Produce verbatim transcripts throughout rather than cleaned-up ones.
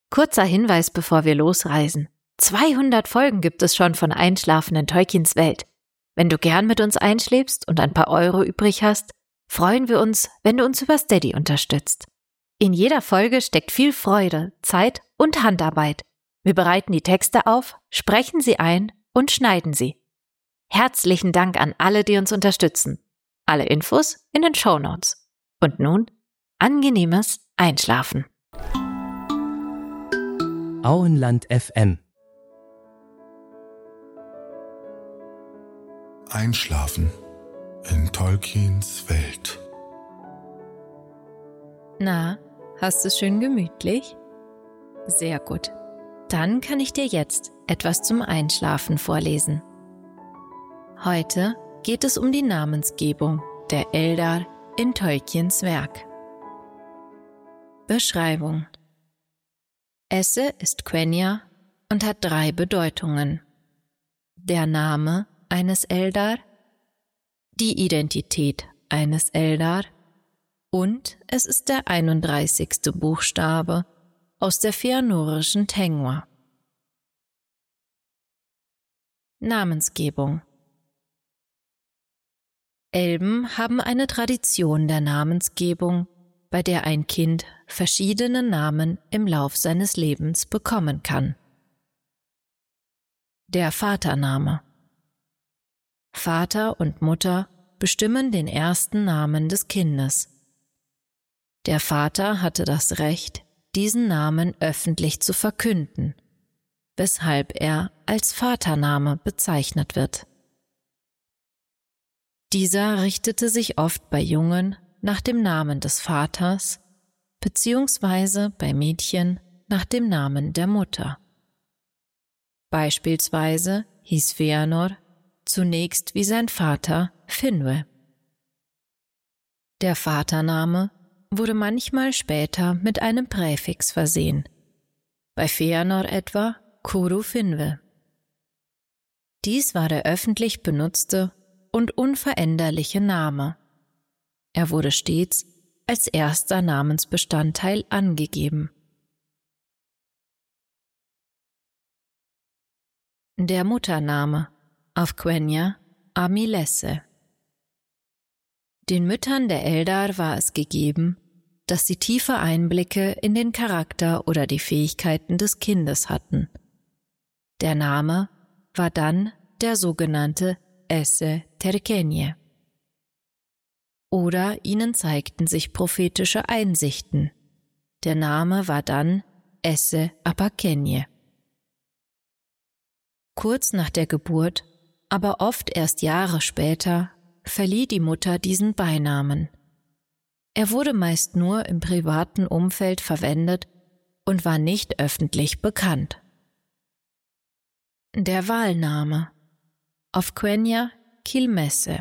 Kurzer Hinweis, bevor wir losreisen. zweihundert Folgen gibt es schon von Einschlafen in Tolkiens Welt. Wenn du gern mit uns einschläfst und ein paar Euro übrig hast, freuen wir uns, wenn du uns über Steady unterstützt. In jeder Folge steckt viel Freude, Zeit und Handarbeit. Wir bereiten die Texte auf, sprechen sie ein und schneiden sie. Herzlichen Dank an alle, die uns unterstützen. Alle Infos in den Shownotes. Und nun, angenehmes Einschlafen. Auenland F M. Einschlafen in Tolkiens Welt. Na, hast du es schön gemütlich? Sehr gut. Dann kann ich dir jetzt etwas zum Einschlafen vorlesen. Heute geht es um die Namensgebung der Eldar in Tolkiens Werk. Beschreibung: Esse ist Quenya und hat drei Bedeutungen. Der Name eines Eldar, die Identität eines Eldar und es ist der einunddreißigste Buchstabe aus der fëanorischen Tengwa. Namensgebung: Elben haben eine Tradition der Namensgebung, bei der ein Kind verschiedene Namen im Lauf seines Lebens bekommen kann. Der Vatername: Vater und Mutter bestimmen den ersten Namen des Kindes. Der Vater hatte das Recht, diesen Namen öffentlich zu verkünden, weshalb er als Vatername bezeichnet wird. Dieser richtete sich oft bei Jungen nach dem Namen des Vaters beziehungsweise bei Mädchen nach dem Namen der Mutter. Beispielsweise hieß Fëanor zunächst wie sein Vater Finwë. Der Vatername wurde manchmal später mit einem Präfix versehen, bei Fëanor etwa Cúru Finwë. Dies war der öffentlich benutzte und unveränderliche Name. Er wurde stets als erster Namensbestandteil angegeben. Der Muttername, auf Quenya Amilese. Den Müttern der Eldar war es gegeben, dass sie tiefe Einblicke in den Charakter oder die Fähigkeiten des Kindes hatten. Der Name war dann der sogenannte Esse Terkenie. Oder ihnen zeigten sich prophetische Einsichten. Der Name war dann Esse Apakenie. Kurz nach der Geburt, aber oft erst Jahre später, verlieh die Mutter diesen Beinamen. Er wurde meist nur im privaten Umfeld verwendet und war nicht öffentlich bekannt. Der Wahlname, auf Quenya Kilmesse.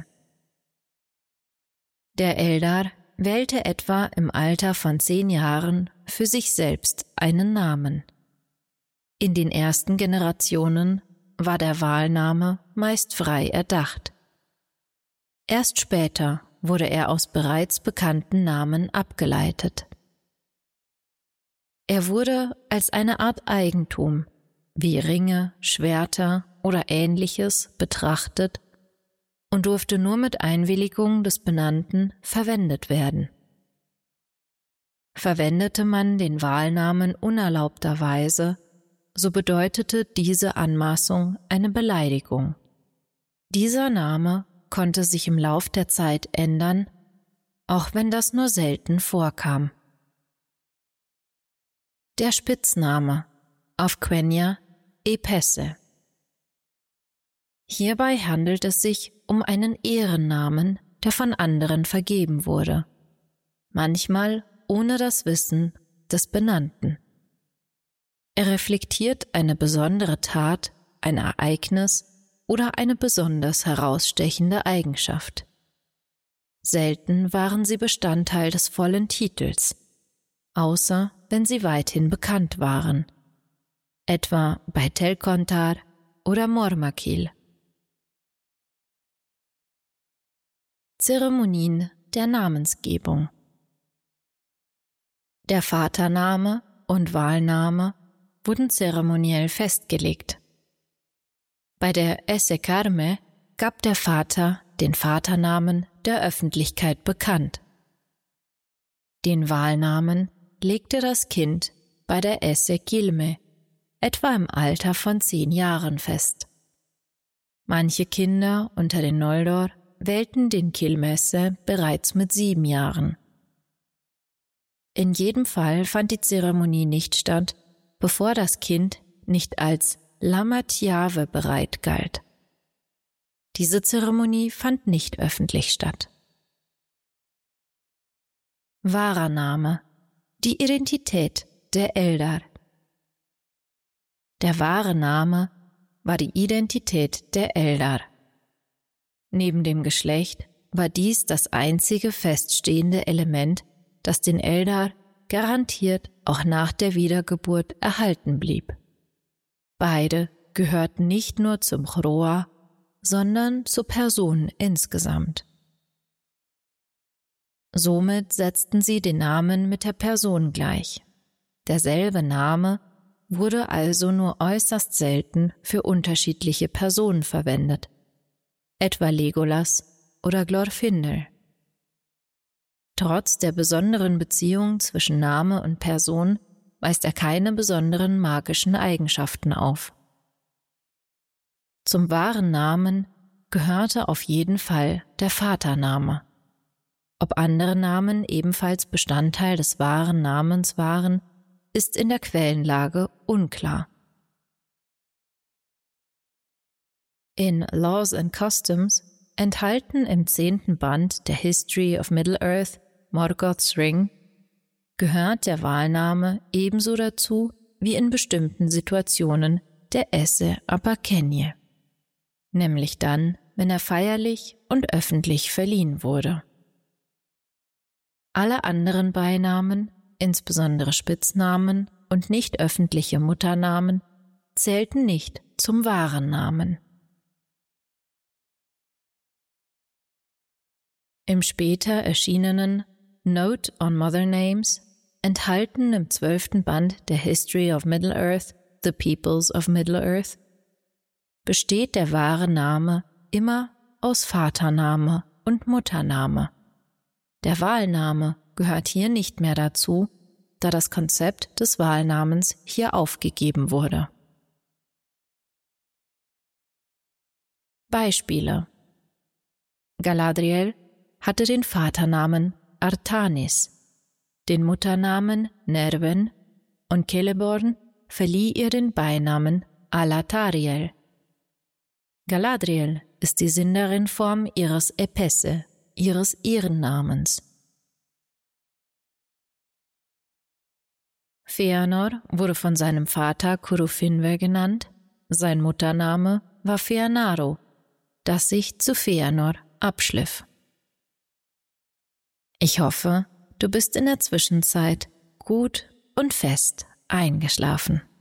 Der Eldar wählte etwa im Alter von zehn Jahren für sich selbst einen Namen. In den ersten Generationen war der Wahlname meist frei erdacht. Erst später wurde er aus bereits bekannten Namen abgeleitet. Er wurde als eine Art Eigentum, wie Ringe, Schwerter oder Ähnliches, betrachtet und durfte nur mit Einwilligung des Benannten verwendet werden. Verwendete man den Wahlnamen unerlaubterweise, so bedeutete diese Anmaßung eine Beleidigung. Dieser Name konnte sich im Lauf der Zeit ändern, auch wenn das nur selten vorkam. Der Spitzname, auf Quenya Epesse. Hierbei handelt es sich um einen Ehrennamen, der von anderen vergeben wurde, manchmal ohne das Wissen des Benannten. Er reflektiert eine besondere Tat, ein Ereignis oder eine besonders herausstechende Eigenschaft. Selten waren sie Bestandteil des vollen Titels, außer wenn sie weithin bekannt waren, etwa bei Telkontar oder Mormakil. Zeremonien der Namensgebung. Der Vatername und Wahlname wurden zeremoniell festgelegt. Bei der Esse Carme gab der Vater den Vaternamen der Öffentlichkeit bekannt. Den Wahlnamen legte das Kind bei der Esse Quilme, etwa im Alter von zehn Jahren fest. Manche Kinder unter den Noldor wählten den Quilmesse bereits mit sieben Jahren. In jedem Fall fand die Zeremonie nicht statt, bevor das Kind nicht als Lamatjave bereit galt. Diese Zeremonie fand nicht öffentlich statt. Wahrer Name: die Identität der Eldar. Der wahre Name war die Identität der Eldar. Neben dem Geschlecht war dies das einzige feststehende Element, das den Eldar garantiert auch nach der Wiedergeburt erhalten blieb. Beide gehörten nicht nur zum Chroa, sondern zur Person insgesamt. Somit setzten sie den Namen mit der Person gleich. Derselbe Name wurde also nur äußerst selten für unterschiedliche Personen verwendet, etwa Legolas oder Glorfindel. Trotz der besonderen Beziehung zwischen Name und Person weist er keine besonderen magischen Eigenschaften auf. Zum wahren Namen gehörte auf jeden Fall der Vatername. Ob andere Namen ebenfalls Bestandteil des wahren Namens waren, ist in der Quellenlage unklar. In Laws and Customs, enthalten im zehnten Band der History of Middle-earth, Morgoth's Ring, gehört der Wahlname ebenso dazu wie in bestimmten Situationen der Esse Apakenie, nämlich dann, wenn er feierlich und öffentlich verliehen wurde. Alle anderen Beinamen, insbesondere Spitznamen und nicht öffentliche Mutternamen, zählten nicht zum wahren Namen. Im später erschienenen Note on Mother Names, enthalten im zwölften Band der History of Middle-earth, The Peoples of Middle-earth, besteht der wahre Name immer aus Vatername und Muttername. Der Wahlname gehört hier nicht mehr dazu, da das Konzept des Wahlnamens hier aufgegeben wurde. Beispiele: Galadriel hatte den Vaternamen Artanis, den Mutternamen Nerven und Celeborn verlieh ihr den Beinamen Alatariel. Galadriel ist die Sindarin-Form ihres Epesse, ihres Ehrennamens. Feanor wurde von seinem Vater Curufin genannt, sein Muttername war Feanaro, das sich zu Feanor abschliff. Ich hoffe, du bist in der Zwischenzeit gut und fest eingeschlafen.